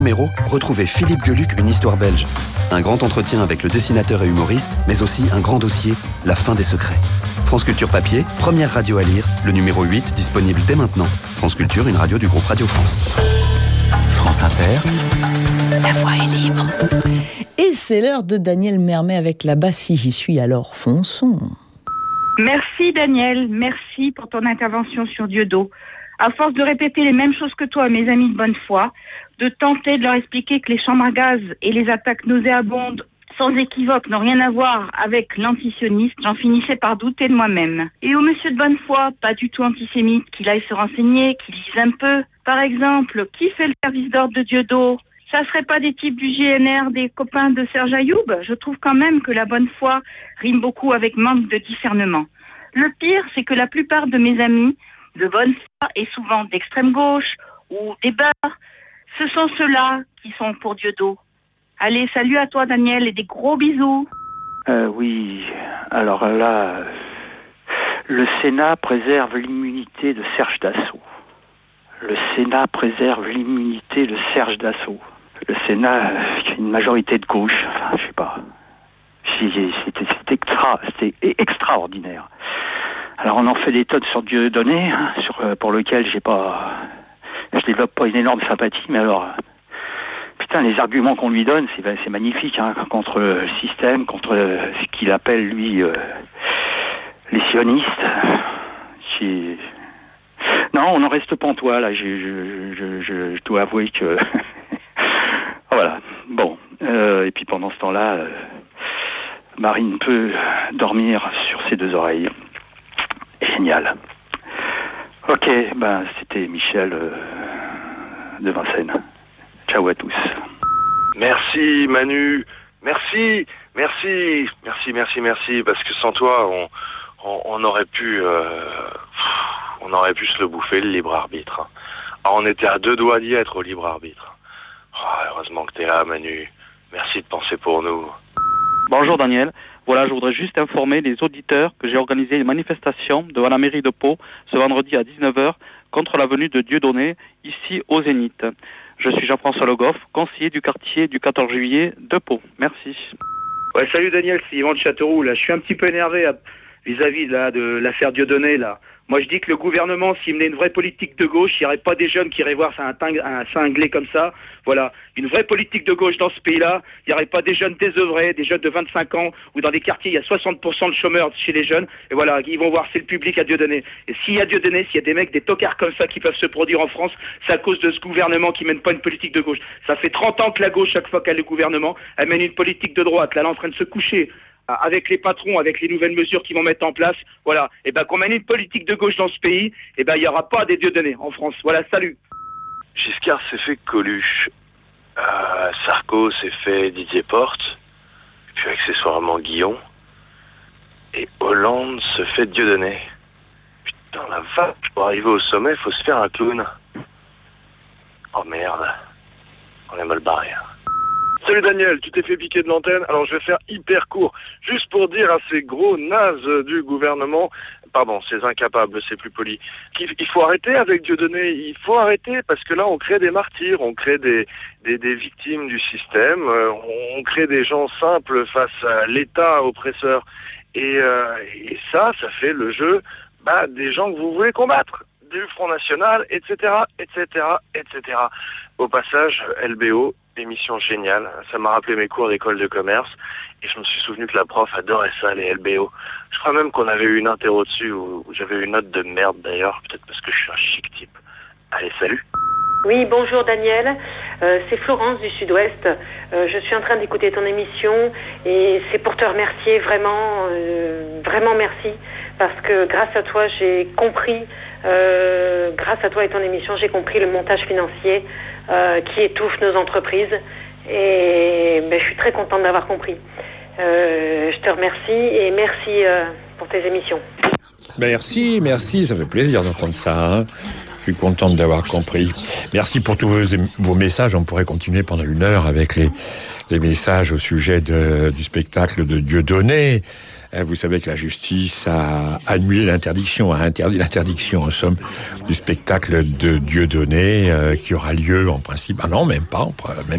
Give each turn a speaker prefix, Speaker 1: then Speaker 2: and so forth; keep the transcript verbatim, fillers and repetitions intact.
Speaker 1: Méro, retrouvez Philippe Geluc, une histoire belge. Un grand entretien avec le dessinateur et humoriste, mais aussi un grand dossier, la fin des secrets. France Culture Papier, première radio à lire, le numéro huit, disponible dès maintenant. France Culture, une radio du groupe Radio France. France Inter.
Speaker 2: La voix est libre.
Speaker 3: Et c'est l'heure de Daniel Mermet avec la basse. Si j'y suis, alors fonçons.
Speaker 4: Merci Daniel, merci pour ton intervention sur Dieudo. À force de répéter les mêmes choses que toi, mes amis de bonne foi, de tenter de leur expliquer que les chambres à gaz et les attaques nauséabondes sans équivoque n'ont rien à voir avec l'antisioniste, j'en finissais par douter de moi-même. Et au monsieur de bonne foi, pas du tout antisémite, qu'il aille se renseigner, qu'il lise un peu. Par exemple, qui fait le service d'ordre de Dieudo ? Ça serait pas des types du G N R, des copains de Serge Ayoub ? Je trouve quand même que la bonne foi rime beaucoup avec manque de discernement. Le pire, c'est que la plupart de mes amis de bonne foi et souvent d'extrême gauche ou des beurs, ce sont ceux-là qui sont pour Dieudo. Allez, salut à toi Daniel et des gros bisous.
Speaker 5: Euh, oui, alors là, le Sénat préserve l'immunité de Serge Dassault. Le Sénat préserve l'immunité de Serge Dassault. Le Sénat, c'est une majorité de gauche, enfin, je sais pas. C'était, c'était, extra, c'était extraordinaire. Alors on en fait des tonnes sur Dieudonné, hein, sur, euh, pour lequel j'ai pas, je développe pas une énorme sympathie, mais alors, putain, les arguments qu'on lui donne, c'est, c'est magnifique, hein, contre le système, contre euh, ce qu'il appelle lui euh, les sionistes. J'ai... Non, on en reste pantois là. Je, je, je, je, je dois avouer que voilà. Bon, euh, et puis pendant ce temps-là, euh, Marine peut dormir sur ses deux oreilles. Génial. Ok, ben c'était Michel euh, de Vincennes. Ciao à tous.
Speaker 6: Merci Manu, merci, merci, merci, merci, merci, parce que sans toi, on, on, on aurait pu, euh, on aurait pu se le bouffer le libre arbitre. Ah, on était à deux doigts d'y être au libre arbitre. Oh, heureusement que t'es là, Manu. Merci de penser pour nous.
Speaker 5: Bonjour Daniel. Voilà, je voudrais juste informer les auditeurs que j'ai organisé une manifestation devant la mairie de Pau ce vendredi à dix-neuf heures contre la venue de Dieudonné, ici au Zénith. Je suis Jean-François Le Goff, conseiller du quartier du quatorze juillet de Pau. Merci.
Speaker 7: Ouais, salut Daniel, c'est Yvan de Châteauroux. Là, je suis un petit peu énervé à, vis-à-vis là, de l'affaire Dieudonné. Là. Moi, je dis que le gouvernement, s'il menait une vraie politique de gauche, il n'y aurait pas des jeunes qui iraient voir un, ting- un cinglé comme ça. Voilà, une vraie politique de gauche dans ce pays-là. Il n'y aurait pas des jeunes désœuvrés, des jeunes de vingt-cinq ans, où dans des quartiers, il y a soixante pour cent de chômeurs chez les jeunes. Et voilà, ils vont voir, c'est le public à Dieudonné. Et s'il y a Dieudonné, s'il y a des mecs, des tocards comme ça qui peuvent se produire en France, c'est à cause de ce gouvernement qui mène pas une politique de gauche. Ça fait trente ans que la gauche, chaque fois qu'elle est le gouvernement, elle mène une politique de droite. Là, elle est en train de se coucher avec les patrons, avec les nouvelles mesures qu'ils vont mettre en place, voilà, et ben qu'on mène une politique de gauche dans ce pays, et ben il n'y aura pas des Dieudonné en France. Voilà, salut.
Speaker 6: Giscard s'est fait Coluche, euh, Sarko s'est fait Didier Porte, puis accessoirement Guillon, et Hollande se fait Dieudonné. Putain la vache, pour arriver au sommet, il faut se faire un clown. Oh merde, on est mal barré. Hein. Salut Daniel, tu t'es fait piquer de l'antenne, alors je vais faire hyper court, juste pour dire à ces gros nazes du gouvernement, pardon, ces incapables, c'est plus poli, qu'il il faut arrêter avec Dieudonné, il faut arrêter parce que là on crée des martyrs, on crée des, des, des victimes du système, euh, on crée des gens simples face à l'État oppresseur, et, euh, et ça, ça fait le jeu bah, des gens que vous voulez combattre, du Front National, et cetera, et cetera, et cetera. Au passage, L B O, émission géniale, ça m'a rappelé mes cours d'école de commerce et je me suis souvenu que la prof adorait ça, les L B O. Je crois même qu'on avait eu une interro dessus où j'avais eu une note de merde d'ailleurs, peut-être parce que je suis un chic type. Allez, salut.
Speaker 8: Oui, bonjour Daniel, euh, c'est Florence du Sud-Ouest. Euh, je suis en train d'écouter ton émission et c'est pour te remercier vraiment, euh, vraiment merci, parce que grâce à toi j'ai compris, euh, grâce à toi et ton émission, j'ai compris le montage financier euh, qui étouffe nos entreprises et ben, je suis très contente d'avoir compris. Euh, je te remercie et merci euh, pour tes émissions.
Speaker 9: Merci, merci, ça fait plaisir d'entendre ça. Hein. Je suis contente d'avoir compris. Merci pour tous vos, vos messages. On pourrait continuer pendant une heure avec les, les messages au sujet de, du spectacle de Dieudonné. Vous savez que la justice a annulé l'interdiction, a interdit l'interdiction, en somme, du spectacle de Dieudonné, euh, qui aura lieu, en principe, ah non, même pas, même